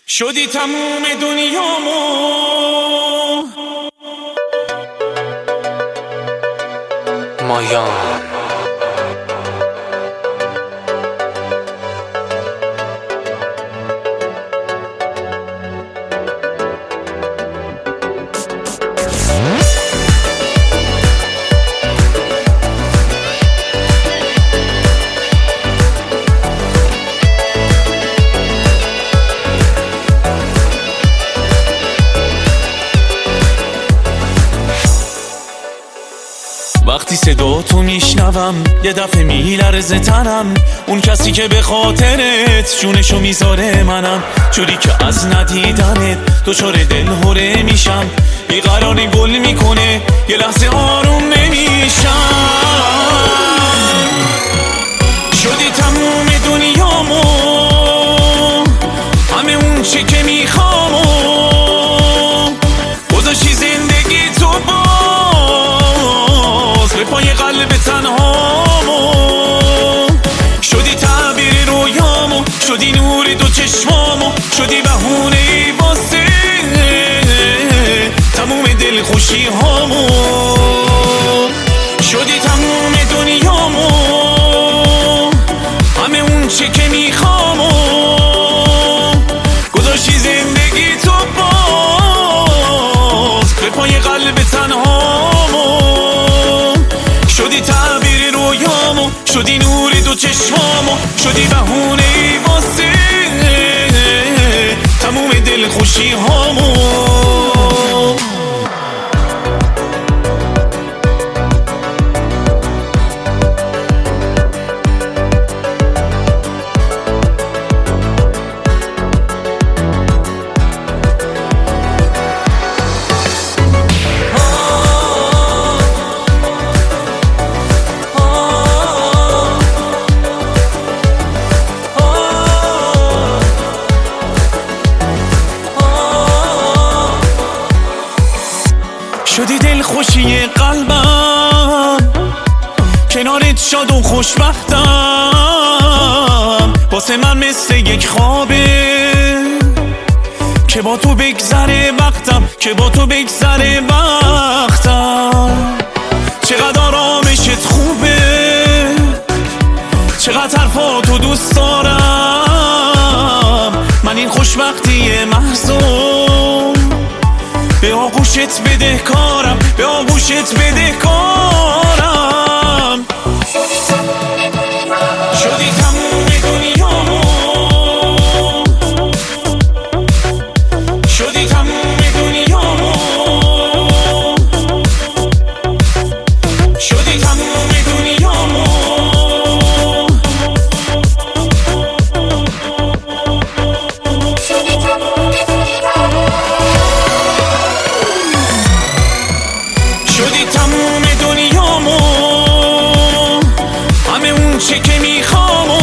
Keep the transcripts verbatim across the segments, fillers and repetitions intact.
شدی تموم دنیامو مایان. وقتی صدا تو میشنوم یه دفعه میلرزه تنم، اون کسی که به خاطرت جونشو میذاره منم، جوری که از ندیدنت دچار دلهره میشم، بیقراری گل میکنه یه لحظه آروم نمیشم. شدی تموم دنیامو، همه اون چی که میخوامو گذاشتی زندگی تو باز به پای قلب تنهامو، شدی تعبیر رویامو، شدی نور دو چشمامو، شدی بهونه ای واسه تموم دل خوشی هامو، شدی تموم دنیامو، همه اون چی که میخوامو گذاشتی زندگی تو باز به پای قلب تنهامو، شدی تعبیر رویامو، شدی نور دو چشمامو، شدی بهونه ای واسه تموم دل خوشی هامو. شدی دل خوشی قلبم، کنارت شاد و خوشبختم، واسه من مثل یک خوابه که با تو بگذره وقتم، که با تو بگذره وقتم. چقدر آرامشت خوبه، چقدر حرفاتو دوست دارم، من این خوشبختی محضو به آغوشت بده کارم، به آغوشت بده کارم. شدی تموم دنیامو، شدی تموم دنیامو، شدی تموم دنیامو. شدی تموم دنیامو، همه اون چی که میخوامو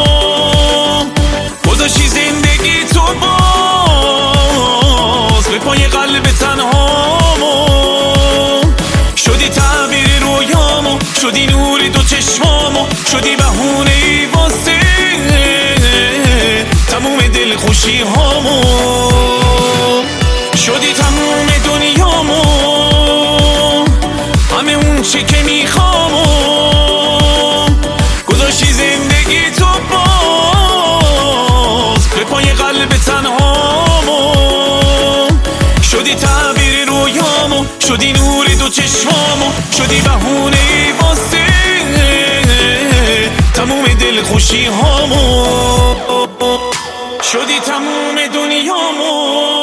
گذاشتی زندگی تو باز به پای قلب تنهامو، شدی تعبیر رویامو، شدی نور دو چشمامو، شدی بهونه ای واسه تموم دل خوشی هامو، شدی تموم دنیامو، همه اون چی که میخوامو گذاشتی زندگی تو باز به پای قلب تنهامو، شدی تعبیر رویامو، شدی نور دو چشمامو، شدی بهونه ای واسه تموم دل خوشی هامو، شدی تموم دنیامو.